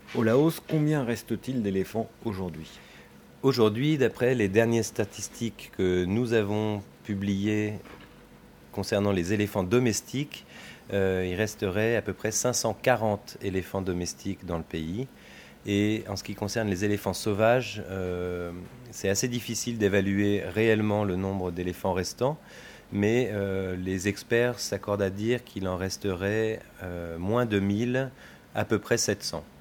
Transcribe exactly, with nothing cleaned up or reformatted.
Au Laos, combien reste-t-il d'éléphants aujourd'hui? Aujourd'hui, d'après les dernières statistiques que nous avons publiées concernant les éléphants domestiques, euh, il resterait à peu près cinq cent quarante éléphants domestiques dans le pays. Et en ce qui concerne les éléphants sauvages, euh, c'est assez difficile d'évaluer réellement le nombre d'éléphants restants, mais euh, les experts s'accordent à dire qu'il en resterait euh, moins de mille, à peu près sept cents.